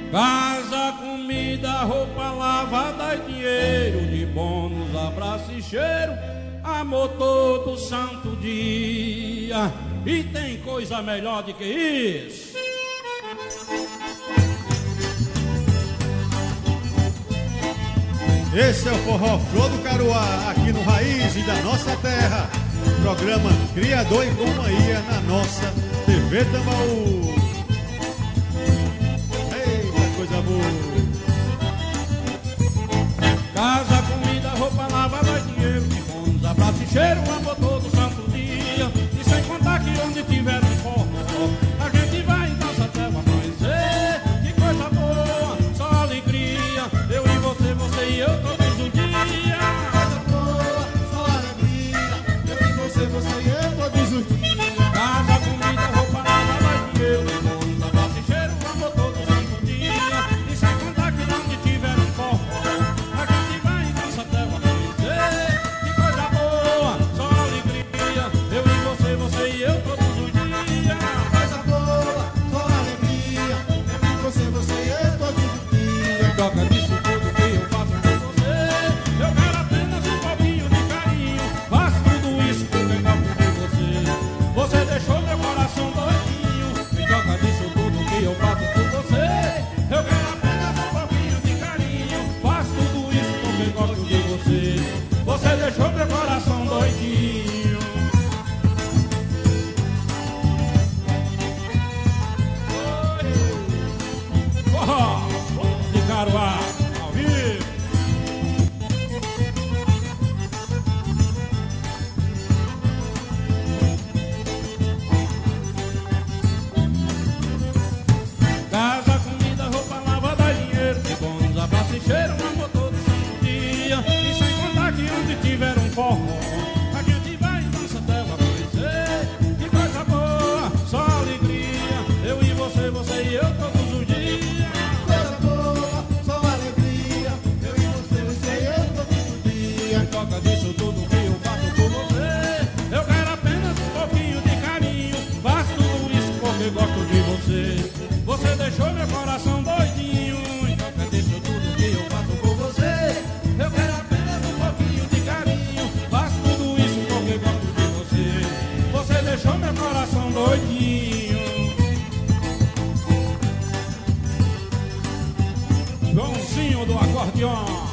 Casa, comida, roupa lavada e dinheiro, de bônus, abraço e cheiro, amor todo santo dia. E tem coisa melhor do que isso? Esse é o Forró Flor do Caruá, aqui no Raiz da nossa terra. Programa Criador e Companhia na nossa TV Tambaú. Eita, coisa boa. Casa, comida, roupa lavada, dinheiro, de bônus, abraço e cheiro, amor todo santo dia. E sem contar que onde tiver um forró, a gente vai e dança até o amanhecer. Que coisa boa, só alegria, eu e você, você e eu todos os dias. Coisa boa, só alegria, eu e você, você e eu todos os dias. Casa, comida, roupa lavada, dinheiro, de bônus, abraço e cheiro, amor todo santo dia. E sem contar que onde tiver um forró, a gente vai e dança até o amanhecer. Que coisa boa, só alegria, eu e você, você e eu todos os dias. Coisa boa, só alegria, eu e você, você e eu todos os dias. Toca disso tudo que eu faço por você, eu quero apenas um pouquinho de carinho. Faço tudo isso porque eu gosto de você. Você deixou meu coração doidinho. Me toca disso tudo que eu faço por você, eu quero apenas um pouquinho de carinho. Faço tudo isso porque eu gosto de você. Você deixou meu coração doidinho. Forró de Caruá, ao vivo. Casa, comida, roupa lavada, dinheiro, de bônus, abraço e cheiro, amor todo santo dia. E sem contar que onde tiver um forró, a gente vai e dança até o amanhecer. Que coisa boa, só alegria, eu e você, você e eu todos os dias. Coisa boa, só alegria, eu e você, você e eu todos os dias. Me toca disso tudo que eu faço por você, eu quero apenas um pouquinho de carinho. Faço tudo isso porque gosto de você. Você deixou meu coração doidinho. Me toca disso tudo que eu faço por você, eu quero apenas um pouquinho de carinho. Faço tudo isso porque gosto de você. Você deixou meu coração doidinho. Joãozinho do acordeão.